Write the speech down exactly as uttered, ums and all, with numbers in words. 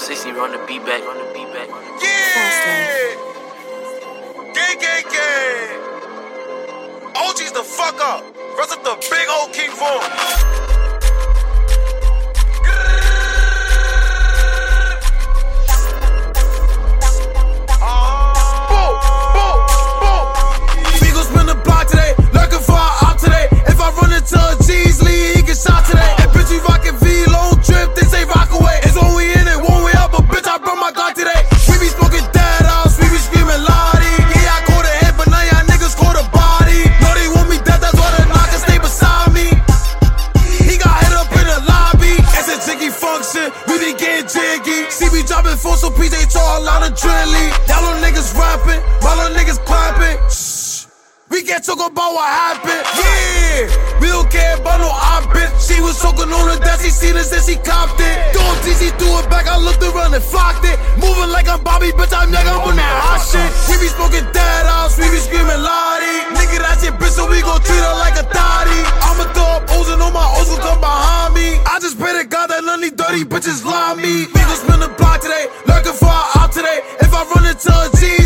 sixty, run the beat back, run the beat back. Yeah! Gang, gang, gang! O G's the fuck up. Rest up the big old King Von. We be getting jiggy. See me dropping four, so P J talk a lot of drilly. Y'all little niggas rapping, my little niggas clapping. Shh. We can't talk about what happened. Yeah, we don't care about no op bitch. She was choking on the desk, she seen us and she copped it. Doing T C, threw it back, I looked around and flocked it. Moving like I'm Bobby, bitch, I'm young, I'm on that hot shit. We be smoking dead house, we be screaming Lottie. Nigga, that's your bitch, so we gon' treat her like a thotty. I'ma throw up O's and all my O's gon' come behind me. I just pray to God that none of these dirty bitches lie me. We gon' spin the block today, lurking for an op today. If I run into a G,